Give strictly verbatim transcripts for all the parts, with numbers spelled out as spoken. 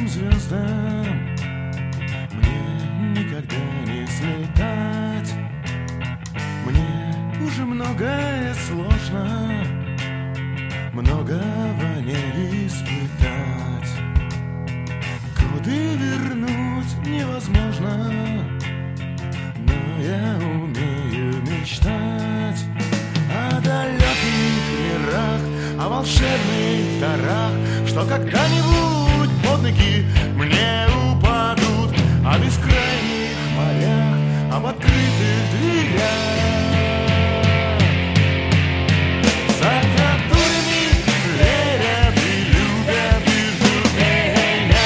далеким звездам мне никогда не слетать. Мне уже многое сложно, многого не испытать. Годы вернуть невозможно, но я умею мечтать о далеких мирах, о волшебных дарах, что когда-нибудь под ноги мне упадут, о бескрайних морях, об открытых дверях, за которыми верят и любят и ждут меня.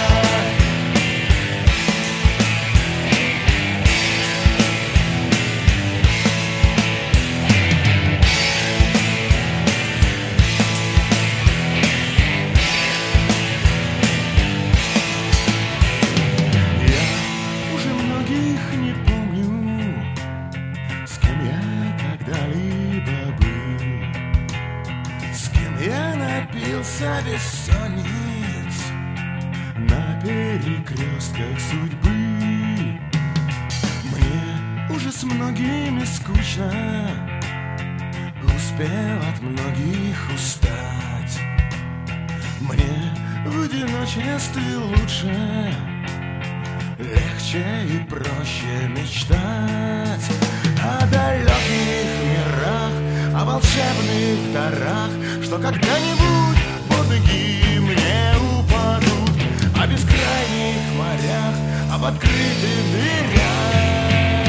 Я уже многих не помню, с кем я когда-либо был, с кем я напился бессонниц на перекрестках судьбы. Мне уже с многими скучно, успел от многих устать. Мне в одиночестве лучше, легче и проще мечтать о далеких мирах, о волшебных дарах, что когда-нибудь под ноги мне упадут, о бескрайних морях, об открытых дверях,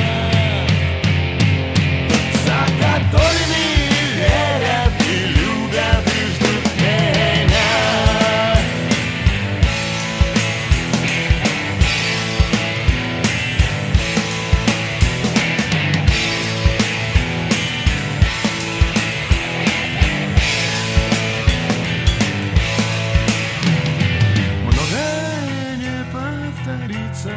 за которыми верят и любят и ждут меня. Многое не повторится,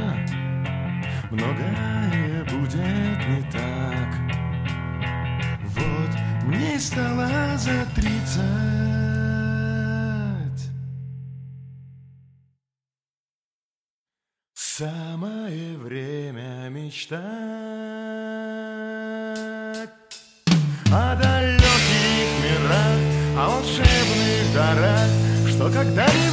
многое будет не так. Вот мне стало за тридцать. Самое время мечтать о далеких мирах, о волшебных дарах, что когда-нибудь